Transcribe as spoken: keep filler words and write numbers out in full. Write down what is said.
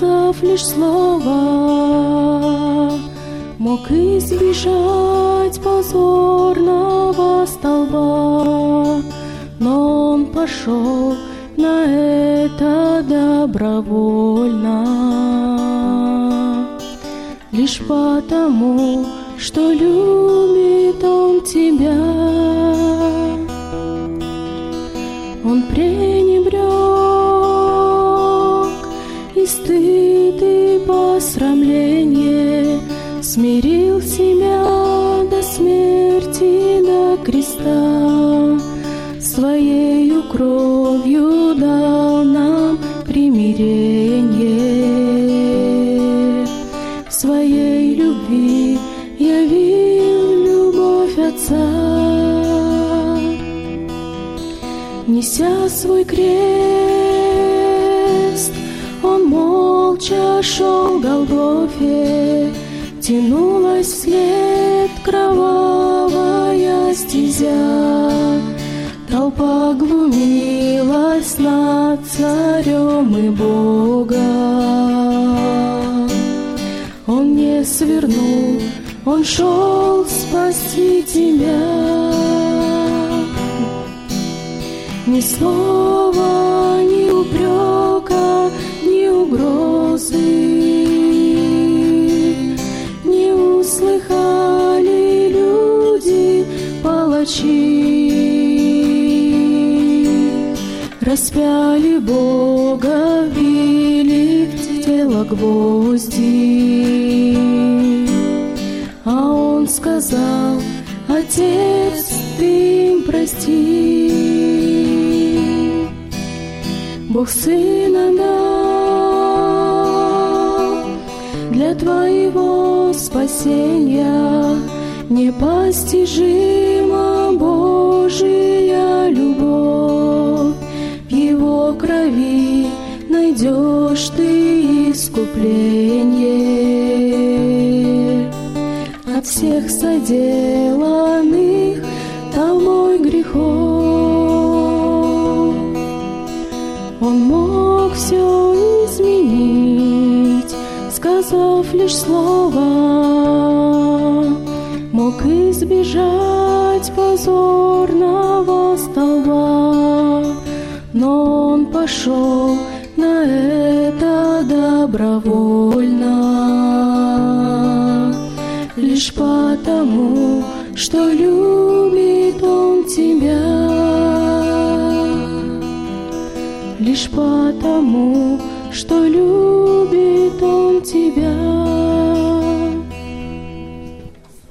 сказав лишь слово, мог избежать позорного столба, но он пошел на это добровольно, лишь потому, что любит он тебя. Он пренебрег и стыд, и посрамление, смирил себя до смерти, до креста, своею кровью дал нам примирение, в своей любви явил любовь Отца. Неся свой крест, он молча шел к Голгофе, тянулась вслед кровавая стезя. Толпа глумилась над царем и Богом. Он не свернул, он шел спасти тебя. Ни слова, ни упрека, ни угрозы не услыхали люди, палачи. Распяли Бога, вбили в тело гвозди, а Он сказал: Отец, ты им прости. Бог Сына дал для твоего спасения, непостижима Божия любовь. В Его крови найдешь ты искупление от всех соделанных тобой грехов. Он мог все изменить, сказав лишь слово, мог избежать позорного столба, но он пошел на это добровольно, лишь потому, что любит он тебя. Лишь потому, что любит